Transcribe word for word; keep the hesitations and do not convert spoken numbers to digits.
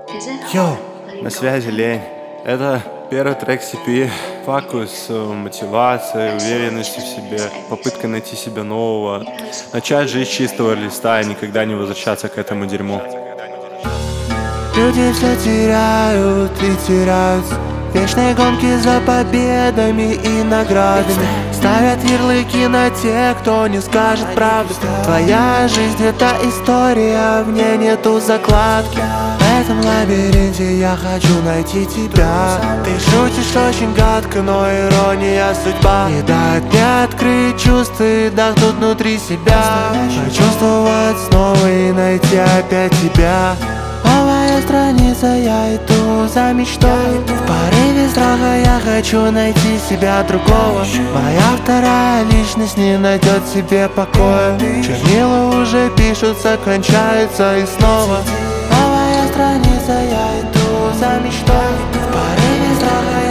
Йоу, на связи Лень. Это первый трек си пи. Фокус, мотивация, уверенность в себе, попытка найти себя нового, начать жизнь с чистого листа и никогда не возвращаться к этому дерьму. Люди все теряют и теряются в вечной гонке за победами и наградами. Ставят ярлыки на тех, кто не скажет правду. Твоя жизнь — это история, в ней нету закладки. В этом лабиринте я хочу найти тебя. Ты шутишь очень гадко, но ирония судьба не дает мне открыть чувства и вдохнуть внутри себя, почувствовать снова и найти опять тебя. Новая страница, я иду за мечтой. В порыве страха я хочу найти себя другого. Моя вторая личность не найдет себе покоя. Чернила уже пишутся, кончаются и снова. Новая страница, я иду за мечтой. В порыве страха